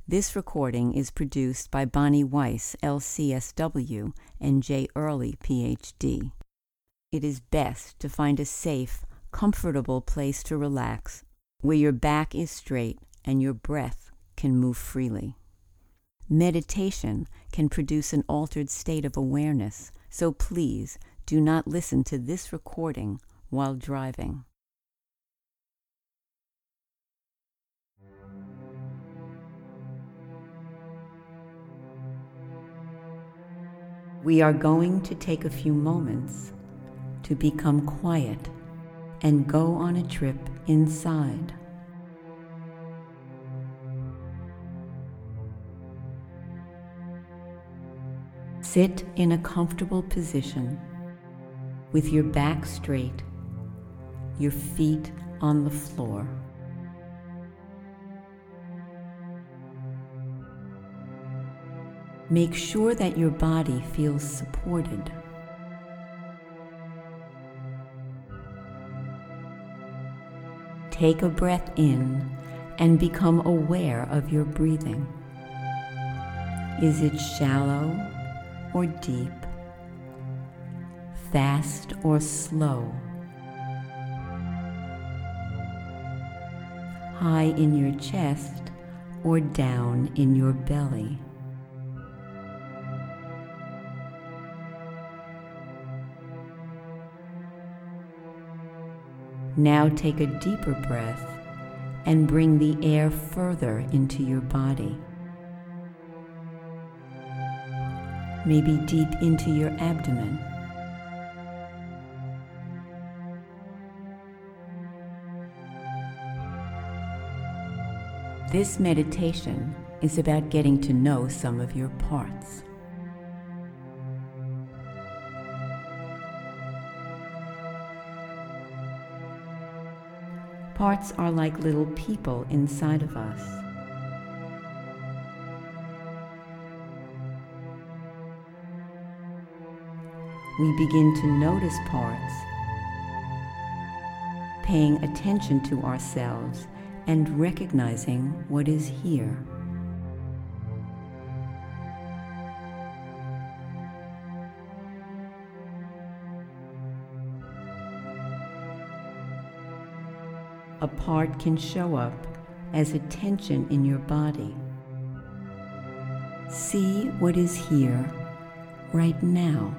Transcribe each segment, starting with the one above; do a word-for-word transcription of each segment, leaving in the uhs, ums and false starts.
This recording is produced by Bonnie Weiss, L C S W, and Jay Early, P H D. It is best to find a safe, comfortable place to relax, where your back is straight and your breath can move freely. Meditation can produce an altered state of awareness, so please do not listen to this recording while driving. We are going to take a few moments to become quiet and go on a trip inside. Sit in a comfortable position with your back straight, your feet on the floor. Make sure that your body feels supported. Take a breath in and become aware of your breathing. Is it shallow or deep? Fast or slow? High in your chest or down in your belly? Now take a deeper breath and bring the air further into your body. Maybe deep into your abdomen. This meditation is about getting to know some of your parts. Parts are like little people inside of us. We begin to notice parts, paying attention to ourselves and recognizing what is here. A part can show up as a tension in your body. See what is here right now.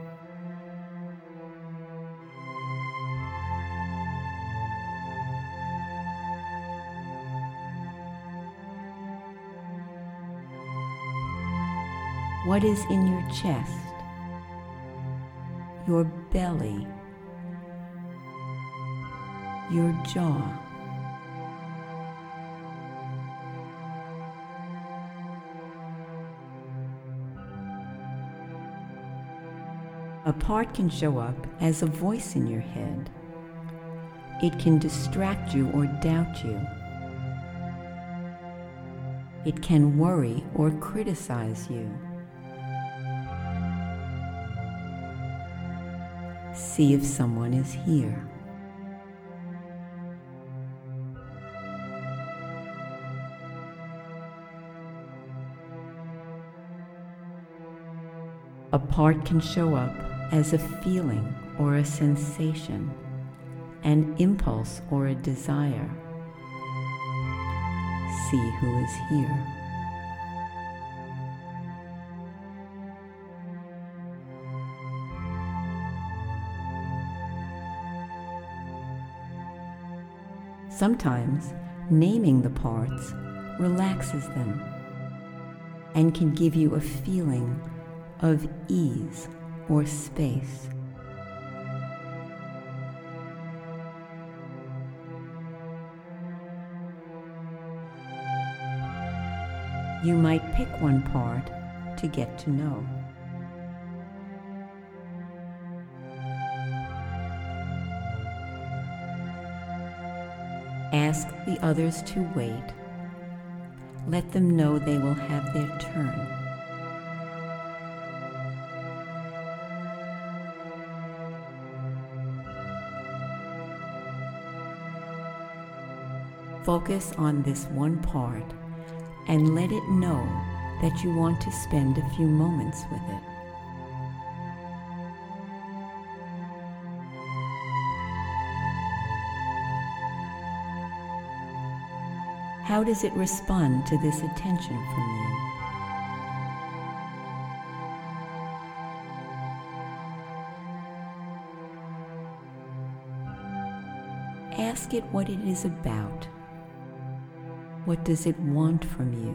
What is in your chest, your belly, your jaw? A part can show up as a voice in your head. It can distract you or doubt you. It can worry or criticize you. See if someone is here. A part can show up as a feeling or a sensation, an impulse or a desire. See who is here. Sometimes naming the parts relaxes them and can give you a feeling of ease or space. You might pick one part to get to know. Ask the others to wait. Let them know they will have their turn. Focus on this one part and let it know that you want to spend a few moments with it. How does it respond to this attention from you? Ask it what it is about. What does it want from you?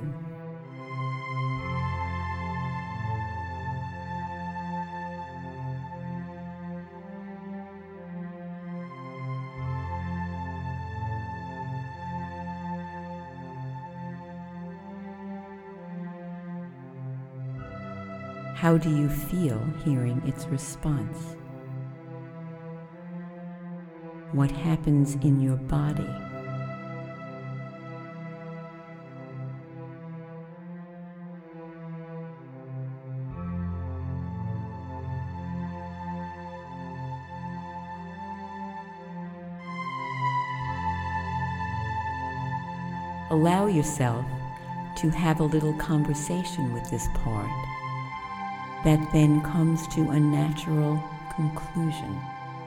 How do you feel hearing its response? What happens in your body? Allow yourself to have a little conversation with this part that then comes to a natural conclusion.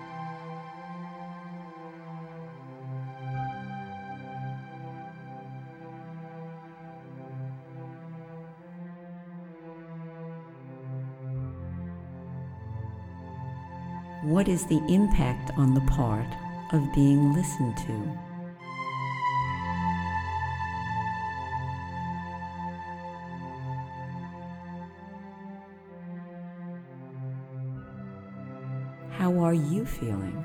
What is the impact on the part of being listened to? How are you feeling?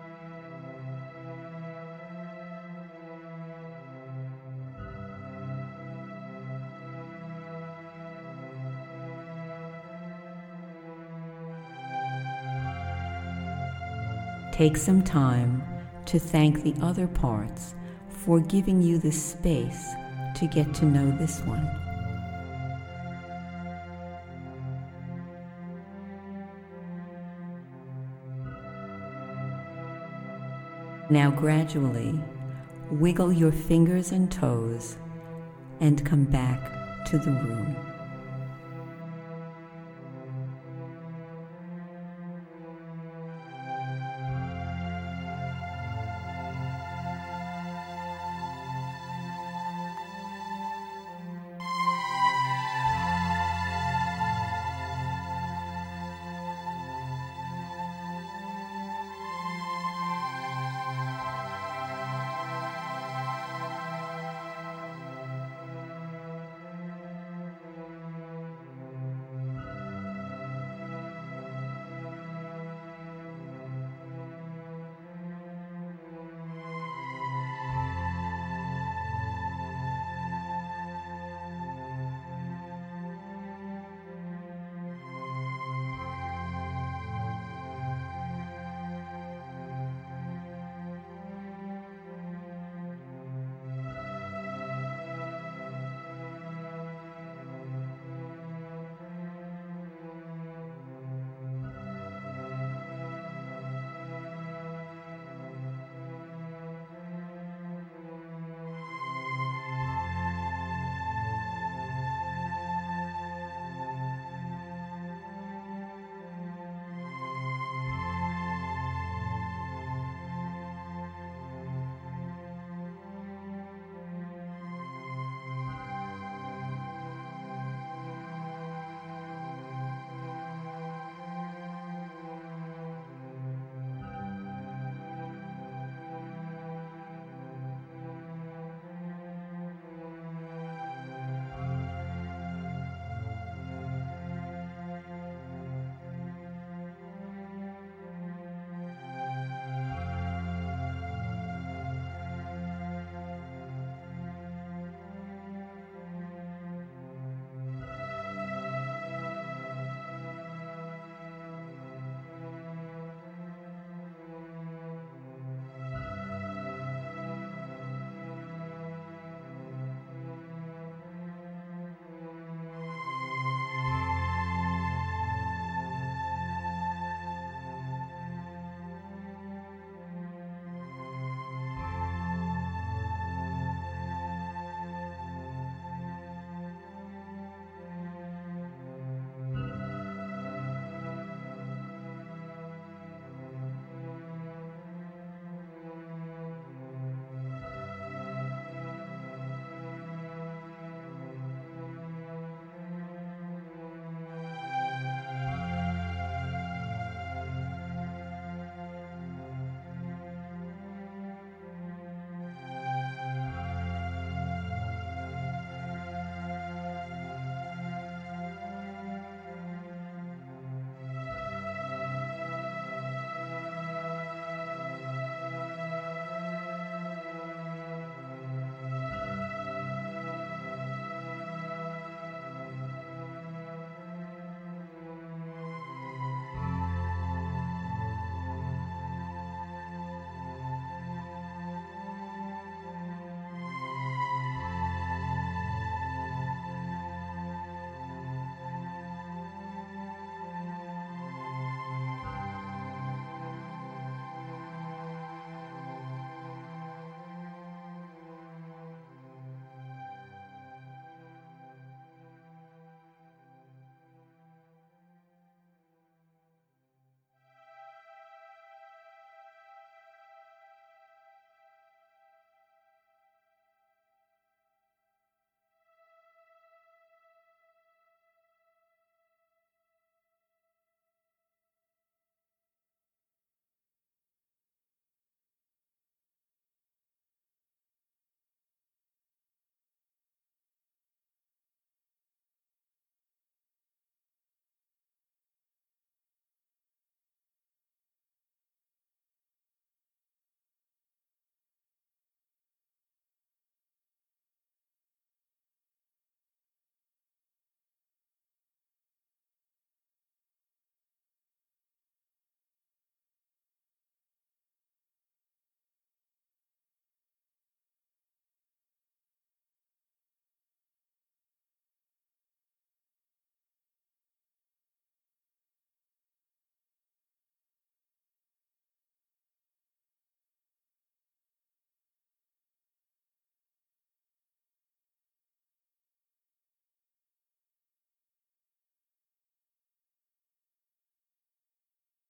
Take some time to thank the other parts for giving you the space to get to know this one. Now gradually wiggle your fingers and toes and come back to the room.